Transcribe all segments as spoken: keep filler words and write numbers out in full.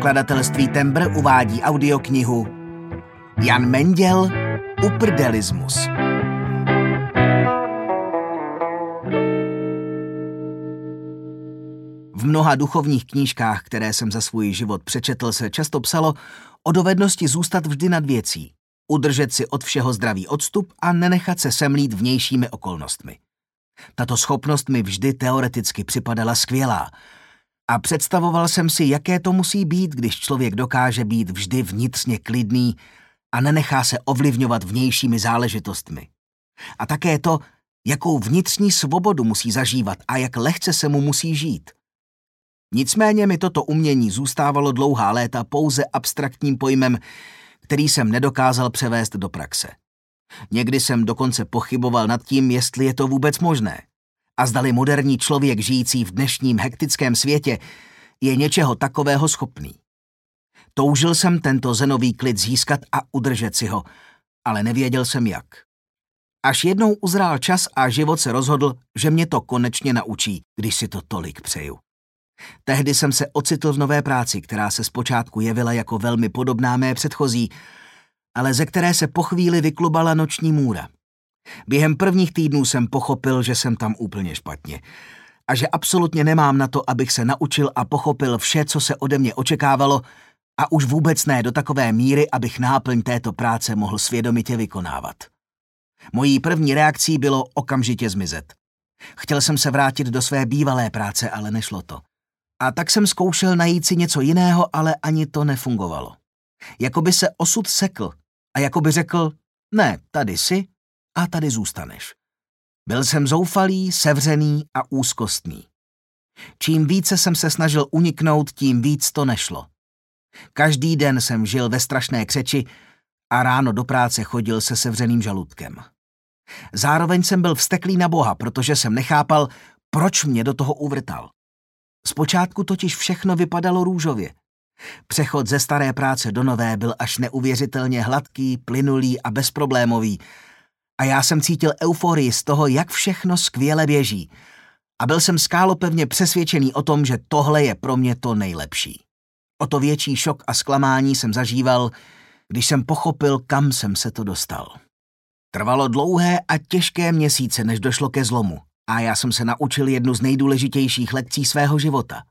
Nakladatelství Tembr uvádí audioknihu Jan Menděl Uprdelismus. V mnoha duchovních knížkách, které jsem za svůj život přečetl, se často psalo o dovednosti zůstat vždy nad věcí, udržet si od všeho zdravý odstup a nenechat se semlít vnějšími okolnostmi. Tato schopnost mi vždy teoreticky připadala skvělá a představoval jsem si, jaké to musí být, když člověk dokáže být vždy vnitřně klidný a nenechá se ovlivňovat vnějšími záležitostmi. A také to, jakou vnitřní svobodu musí zažívat a jak lehce se mu musí žít. Nicméně mi toto umění zůstávalo dlouhá léta pouze abstraktním pojmem, který jsem nedokázal převést do praxe. Někdy jsem dokonce pochyboval nad tím, jestli je to vůbec možné. A zdali moderní člověk žijící v dnešním hektickém světě je něčeho takového schopný. Toužil jsem tento zenový klid získat a udržet si ho, ale nevěděl jsem jak. Až jednou uzrál čas a život se rozhodl, že mě to konečně naučí, když si to tolik přeju. Tehdy jsem se ocitl v nové práci, která se zpočátku jevila jako velmi podobná mé předchozí, ale ze které se po chvíli vyklubala noční můra. Během prvních týdnů jsem pochopil, že jsem tam úplně špatně a že absolutně nemám na to, abych se naučil a pochopil vše, co se ode mě očekávalo, a už vůbec ne do takové míry, abych náplň této práce mohl svědomitě vykonávat. Mojí první reakcí bylo okamžitě zmizet. Chtěl jsem se vrátit do své bývalé práce, ale nešlo to. A tak jsem zkoušel najít si něco jiného, ale ani to nefungovalo. Jakoby se osud sekl a jakoby řekl, ne, tady jsi a tady zůstaneš. Byl jsem zoufalý, sevřený a úzkostný. Čím více jsem se snažil uniknout, tím víc to nešlo. Každý den jsem žil ve strašné křeči a ráno do práce chodil se sevřeným žaludkem. Zároveň jsem byl vzteklý na Boha, protože jsem nechápal, proč mě do toho uvrtal. Zpočátku totiž všechno vypadalo růžově. Přechod ze staré práce do nové byl až neuvěřitelně hladký, plynulý a bezproblémový. A já jsem cítil euforii z toho, jak všechno skvěle běží. A byl jsem skálopevně přesvědčený o tom, že tohle je pro mě to nejlepší. O to větší šok a zklamání jsem zažíval, když jsem pochopil, kam jsem se to dostal. Trvalo dlouhé a těžké měsíce, než došlo ke zlomu. A já jsem se naučil jednu z nejdůležitějších lekcí svého života.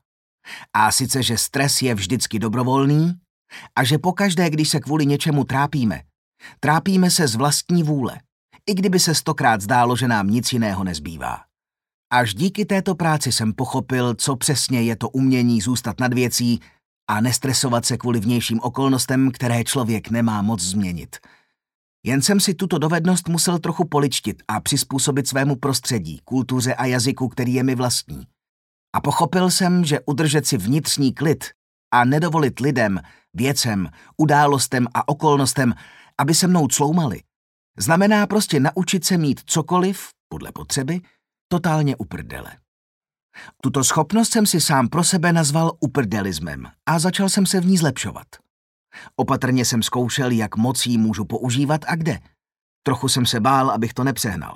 A sice, že stres je vždycky dobrovolný a že pokaždé, když se kvůli něčemu trápíme, trápíme se z vlastní vůle, i kdyby se stokrát zdálo, že nám nic jiného nezbývá. Až díky této práci jsem pochopil, co přesně je to umění zůstat nad věcí a nestresovat se kvůli vnějším okolnostem, které člověk nemá moc změnit. Jen jsem si tuto dovednost musel trochu poličtit a přizpůsobit svému prostředí, kultuře a jazyku, který je mi vlastní. A pochopil jsem, že udržet si vnitřní klid a nedovolit lidem, věcem, událostem a okolnostem, aby se mnou cloumali, znamená prostě naučit se mít cokoliv, podle potřeby, totálně uprdele. Tuto schopnost jsem si sám pro sebe nazval uprdelismem a začal jsem se v ní zlepšovat. Opatrně jsem zkoušel, jak moc jí můžu používat a kde. Trochu jsem se bál, abych to nepřehnal.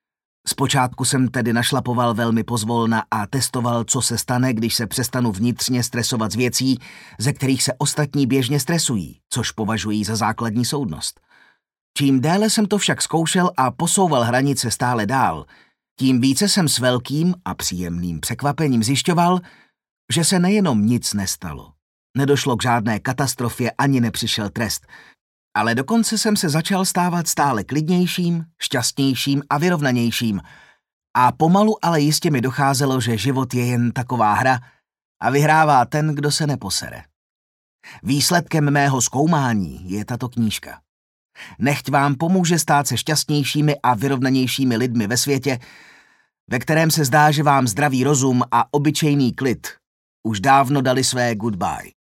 Zpočátku jsem tedy našlapoval velmi pozvolna a testoval, co se stane, když se přestanu vnitřně stresovat z věcí, ze kterých se ostatní běžně stresují, což považují za základní soudnost. Čím déle jsem to však zkoušel a posouval hranice stále dál, tím více jsem s velkým a příjemným překvapením zjišťoval, že se nejenom nic nestalo. Nedošlo k žádné katastrofě ani nepřišel trest, ale dokonce jsem se začal stávat stále klidnějším, šťastnějším a vyrovnanějším a pomalu ale jistě mi docházelo, že život je jen taková hra a vyhrává ten, kdo se neposere. Výsledkem mého zkoumání je tato knížka. Nechť vám pomůže stát se šťastnějšími a vyrovnanějšími lidmi ve světě, ve kterém se zdá, že vám zdravý rozum a obyčejný klid už dávno dali své goodbye.